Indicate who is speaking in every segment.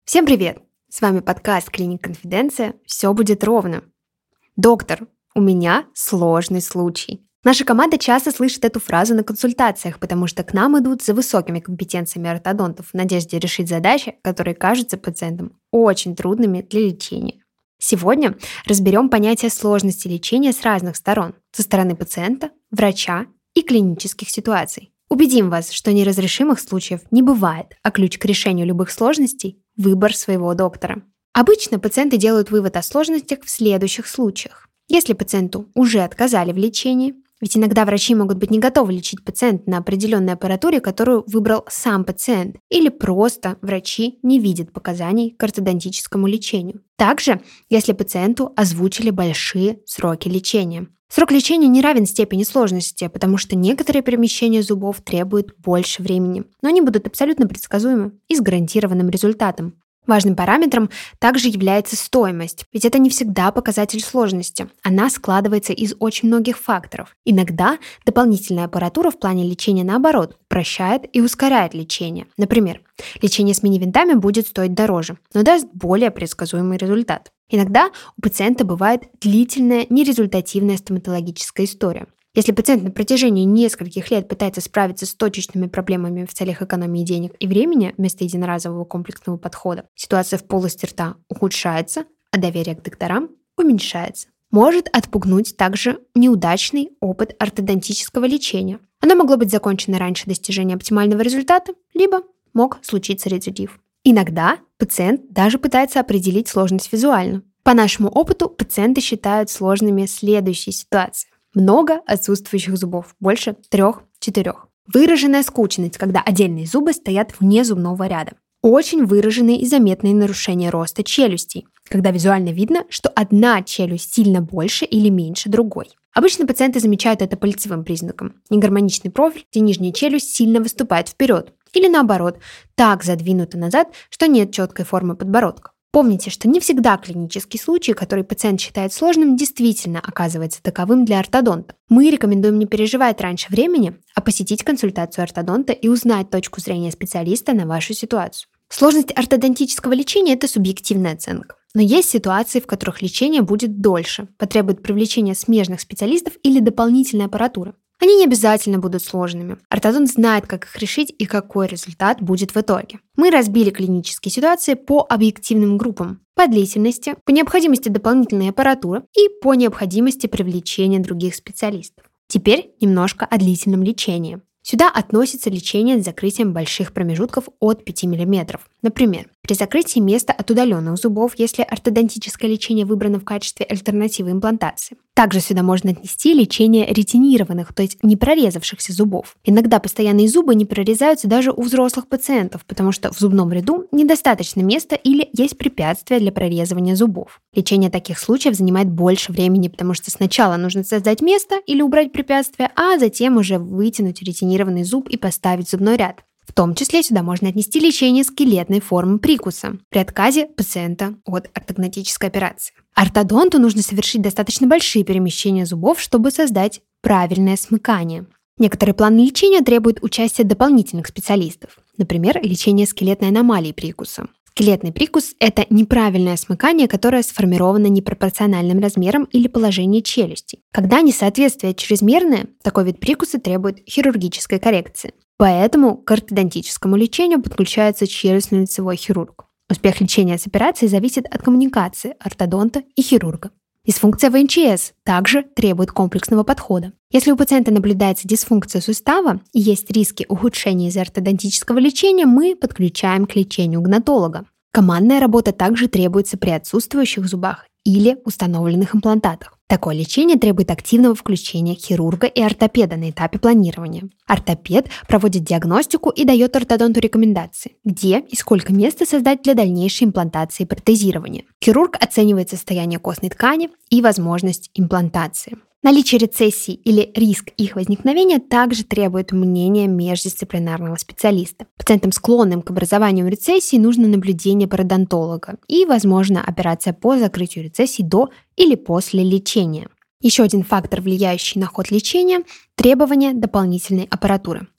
Speaker 1: Всем привет! С вами подкаст «Клиник Конфиденция. Все будет ровно». Доктор, у меня сложный случай. Наша команда часто слышит эту фразу на консультациях, потому что к нам идут за высокими компетенциями ортодонтов в надежде решить задачи, которые кажутся пациентам очень трудными для лечения. Сегодня разберем понятие сложности лечения с разных сторон – со стороны пациента, врача и клинических ситуаций. Убедим вас, что неразрешимых случаев не бывает, а ключ к решению любых сложностей – выбор своего доктора. Обычно пациенты делают вывод о сложностях в следующих случаях. Если пациенту уже отказали в лечении, ведь иногда врачи могут быть не готовы лечить пациента на определенной аппаратуре, которую выбрал сам пациент, или просто врачи не видят показаний к ортодонтическому лечению. Также, если пациенту озвучили большие сроки лечения. Срок лечения не равен степени сложности, потому что некоторые перемещения зубов требуют больше времени, но они будут абсолютно предсказуемы и с гарантированным результатом. Важным параметром также является стоимость, ведь это не всегда показатель сложности. Она складывается из очень многих факторов. Иногда дополнительная аппаратура в плане лечения, наоборот, упрощает и ускоряет лечение. Например, лечение с мини-винтами будет стоить дороже, но даст более предсказуемый результат. Иногда у пациента бывает длительная нерезультативная стоматологическая история. Если пациент на протяжении нескольких лет пытается справиться с точечными проблемами в целях экономии денег и времени вместо единоразового комплексного подхода, ситуация в полости рта ухудшается, а доверие к докторам уменьшается. Может отпугнуть также неудачный опыт ортодонтического лечения. Оно могло быть закончено раньше достижения оптимального результата, либо мог случиться рецидив. Иногда пациент даже пытается определить сложность визуально. По нашему опыту пациенты считают сложными следующие ситуации. Много отсутствующих зубов, больше 3-4. Выраженная скученность, когда отдельные зубы стоят вне зубного ряда. Очень выраженные и заметные нарушения роста челюстей, когда визуально видно, что одна челюсть сильно больше или меньше другой. Обычно пациенты замечают это по лицевым признакам. Негармоничный профиль, где нижняя челюсть сильно выступает вперед, или наоборот, так задвинута назад, что нет четкой формы подбородка. Помните, что не всегда клинический случай, который пациент считает сложным, действительно оказывается таковым для ортодонта. Мы рекомендуем не переживать раньше времени, а посетить консультацию ортодонта и узнать точку зрения специалиста на вашу ситуацию. Сложность ортодонтического лечения – это субъективная оценка. Но есть ситуации, в которых лечение будет дольше, потребует привлечения смежных специалистов или дополнительной аппаратуры. Они не обязательно будут сложными. Ортодонт знает, как их решить и какой результат будет в итоге. Мы разбили клинические ситуации по объективным группам: по длительности, по необходимости дополнительной аппаратуры и по необходимости привлечения других специалистов. Теперь немножко о длительном лечении. Сюда относится лечение с закрытием больших промежутков от 5 мм. Например, при закрытии места от удаленных зубов, если ортодонтическое лечение выбрано в качестве альтернативы имплантации. Также сюда можно отнести лечение ретинированных, то есть не прорезавшихся зубов. Иногда постоянные зубы не прорезаются даже у взрослых пациентов, потому что в зубном ряду недостаточно места или есть препятствия для прорезывания зубов. Лечение таких случаев занимает больше времени, потому что сначала нужно создать место или убрать препятствия, а затем уже вытянуть ретинированный зуб и поставить зубной ряд. В том числе сюда можно отнести лечение скелетной формы прикуса при отказе пациента от ортогнатической операции. Ортодонту нужно совершить достаточно большие перемещения зубов, чтобы создать правильное смыкание. Некоторые планы лечения требуют участия дополнительных специалистов, например, лечение скелетной аномалии прикуса. Скелетный прикус – это неправильное смыкание, которое сформировано непропорциональным размером или положением челюсти. Когда несоответствие чрезмерное, такой вид прикуса требует хирургической коррекции. Поэтому к ортодонтическому лечению подключается челюстно-лицевой хирург. Успех лечения с операцией зависит от коммуникации ортодонта и хирурга. Дисфункция ВНЧС также требует комплексного подхода. Если у пациента наблюдается дисфункция сустава и есть риски ухудшения из-за ортодонтического лечения, мы подключаем к лечению гнатолога. Командная работа также требуется при отсутствующих зубах или установленных имплантатах. Такое лечение требует активного включения хирурга и ортопеда на этапе планирования. Ортопед проводит диагностику и дает ортодонту рекомендации, где и сколько места создать для дальнейшей имплантации и протезирования. Хирург оценивает состояние костной ткани и возможность имплантации. Наличие рецессий или риск их возникновения также требует мнения междисциплинарного специалиста. Пациентам, склонным к образованию рецессий, нужно наблюдение пародонтолога и, возможно, операция по закрытию рецессий до или после лечения. Еще один фактор, влияющий на ход лечения – требование дополнительной аппаратуры.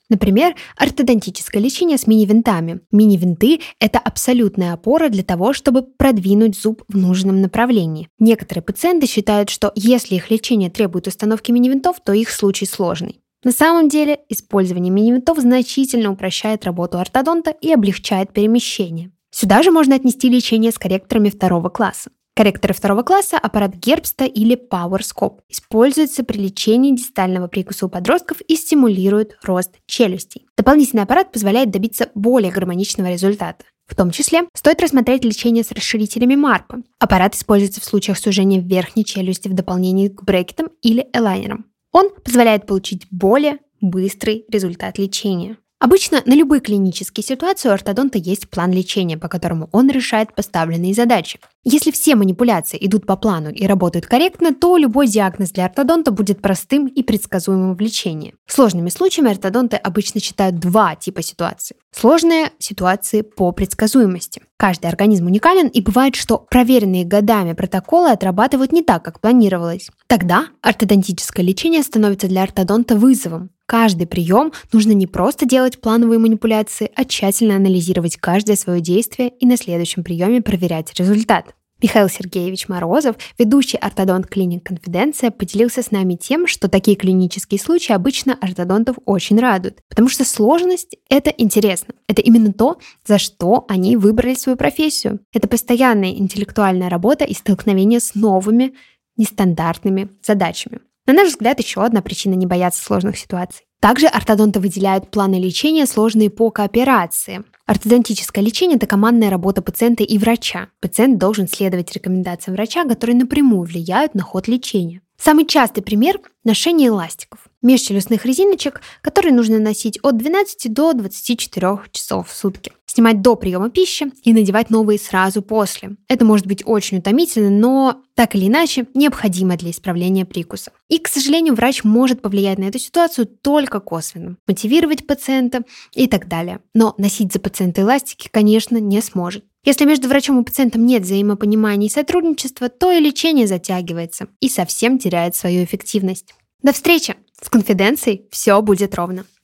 Speaker 1: Например, ортодонтическое лечение с мини-винтами. Мини-винты – это абсолютная опора для того, чтобы продвинуть зуб в нужном направлении. Некоторые пациенты считают, что если их лечение требует установки мини-винтов, то их случай сложный. На самом деле, использование мини-винтов значительно упрощает работу ортодонта и облегчает перемещение. Сюда же можно отнести лечение с корректорами второго класса. Корректоры второго класса – аппарат Гербста или PowerScope. Используется при лечении дистального прикуса у подростков и стимулирует рост челюстей. Дополнительный аппарат позволяет добиться более гармоничного результата. В том числе стоит рассмотреть лечение с расширителями Марпа. Аппарат используется в случаях сужения верхней челюсти в дополнение к брекетам или элайнерам. Он позволяет получить более быстрый результат лечения. Обычно на любые клинические ситуации у ортодонта есть план лечения, по которому он решает поставленные задачи. Если все манипуляции идут по плану и работают корректно, то любой диагноз для ортодонта будет простым и предсказуемым в лечении. Сложными случаями ортодонты обычно считают два типа ситуаций. Сложные ситуации по предсказуемости. Каждый организм уникален, и бывает, что проверенные годами протоколы отрабатывают не так, как планировалось. Тогда ортодонтическое лечение становится для ортодонта вызовом. Каждый прием нужно не просто делать плановые манипуляции, а тщательно анализировать каждое свое действие и на следующем приеме проверять результат. Михаил Сергеевич Морозов, ведущий ортодонт клиник «Конфиденция», поделился с нами тем, что такие клинические случаи обычно ортодонтов очень радуют, потому что сложность – это интересно. Это именно то, за что они выбрали свою профессию. Это постоянная интеллектуальная работа и столкновение с новыми, нестандартными задачами. На наш взгляд, еще одна причина не бояться сложных ситуаций. Также ортодонты выделяют планы лечения, сложные по кооперации. Ортодонтическое лечение – это командная работа пациента и врача. Пациент должен следовать рекомендациям врача, которые напрямую влияют на ход лечения. Самый частый пример – ношение эластиков, межчелюстных резиночек, которые нужно носить от 12 до 24 часов в сутки. Снимать до приема пищи и надевать новые сразу после. Это может быть очень утомительно, но так или иначе необходимо для исправления прикуса. И, к сожалению, врач может повлиять на эту ситуацию только косвенно, мотивировать пациента и так далее. Но носить за пациента эластики, конечно, не сможет. Если между врачом и пациентом нет взаимопонимания и сотрудничества, то и лечение затягивается и совсем теряет свою эффективность. До встречи! С конфиденцией все будет ровно.